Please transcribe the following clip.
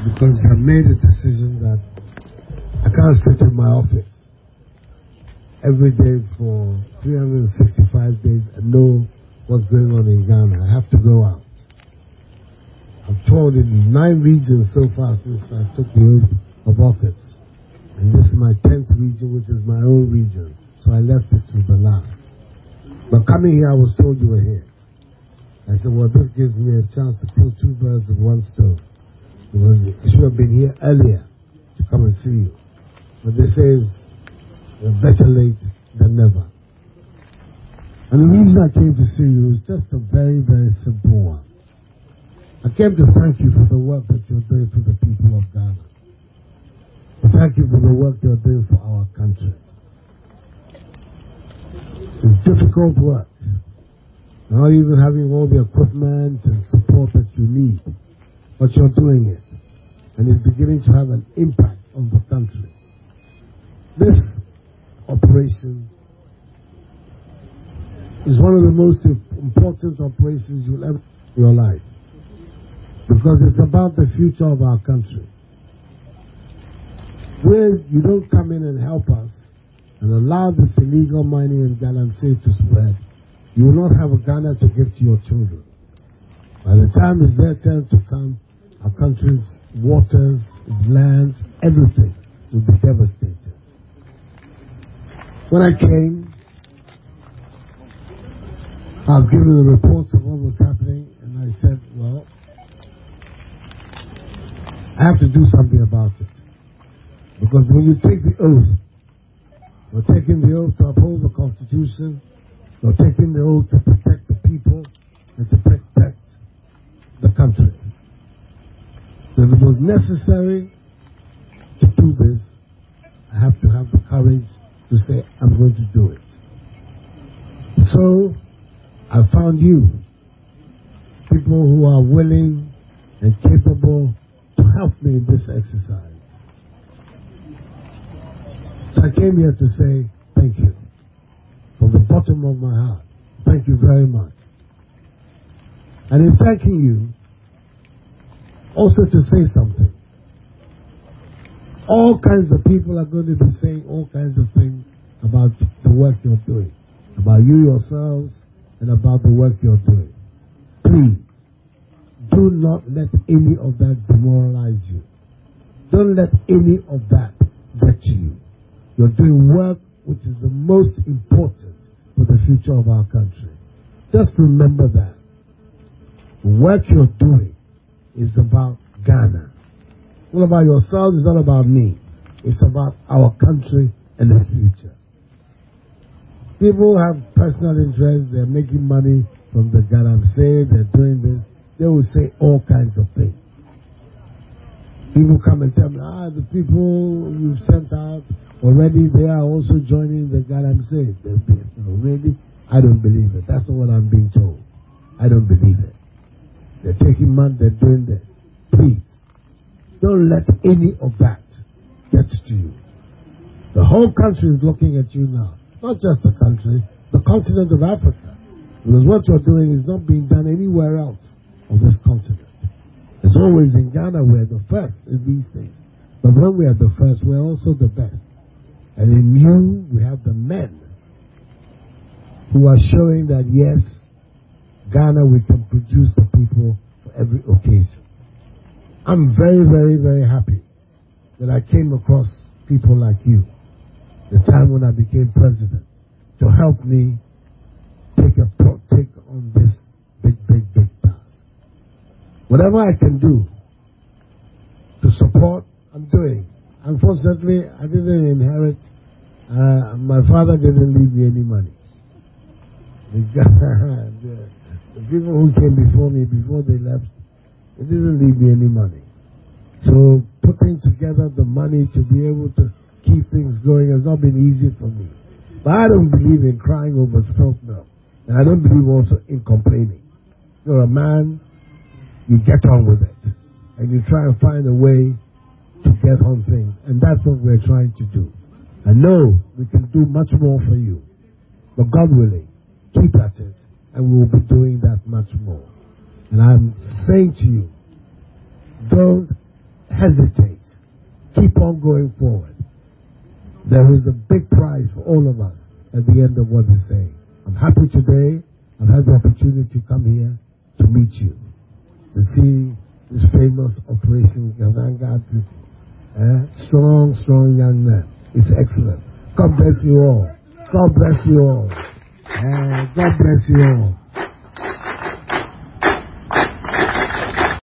because I made a decision that I can't sit in my office every day for 365 days and know what's going on in Ghana. I have to go out. I've toured in 9 regions so far since I took the oath of office. And this is my 10th region, which is my own region. So I left it to the last. But coming here, I was told you were here. I said, well, this gives me a chance to kill 2 birds with 1 stone. Because I should have been here earlier to come and see you. But they say better late than never. And the reason I came to see you is just a very, very simple one. I came to thank you for the work that you're doing for the people of Ghana. To thank you for the work you're doing for our country. It's difficult work. Not even having all the equipment and support that you need. But you're doing it. And it's beginning to have an impact on the country. This operation is one of the most important operations you'll ever do in your life. Because it's about the future of our country. Where you don't come in and help us and allow this illegal mining in Galamsey to spread, you will not have a Ghana to give to your children. By the time it's their turn to come, our country's waters, lands, everything will be devastated. When I came, I was given the reports of what was happening, and I said, well, I have to do something about it. Because when you take the oath, you're taking the oath to uphold the Constitution, you're taking the oath to protect the people and to protect the country. So if it was necessary to do this, I have to have the courage to say, I'm going to do it. So, I found you, people who are willing and capable to help me in this exercise. So I came here to say thank you. From the bottom of my heart, thank you very much. And in thanking you, also to say something. All kinds of people are going to be saying all kinds of things about the work you're doing, about you yourselves, and about the work you're doing. Please, do not let any of that demoralize you. Don't let any of that get to you. You're doing work which is the most important for the future of our country. Just remember that. The work you're doing is about Ghana. It's not about yourselves, it's not about me. It's about our country and its future. People have personal interests, they're making money from the Galamsey, they're doing this. They will say all kinds of things. People come and tell me, the people you've sent out already, they are also joining the Galamsey. Really? I don't believe it. That's not what I'm being told. I don't believe it. They're taking money, they're doing this. Please, don't let any of that get to you. The whole country is looking at you now. Not just the country, the continent of Africa. Because what you're doing is not being done anywhere else on this continent. It's always in Ghana we're the first in these things. But when we are the first, we're also the best. And in you, we have the men who are showing that yes, Ghana, we can produce the people for every occasion. I'm very, very, very happy that I came across people like you the time when I became president to help me take on this big task. Whatever I can do to support, I'm doing. Unfortunately, I didn't inherit. My father didn't leave me any money. The people who came before me, before they left, they didn't leave me any money. So putting together the money to be able to keep things going has not been easy for me. But I don't believe in crying over spilt milk. And I don't believe also in complaining. You're a man, you get on with it. And you try and find a way to get on things. And that's what we're trying to do. I know we can do much more for you. But God willing, keep at it. And we will be doing that much more. And I'm saying to you, don't hesitate. Keep on going forward. There is a big prize for all of us at the end of what he's saying. I'm happy today. I've had the opportunity to come here to meet you, to see this famous Operation Vanguard people. Strong young man. It's excellent. God bless you all. God bless you all. God bless you all.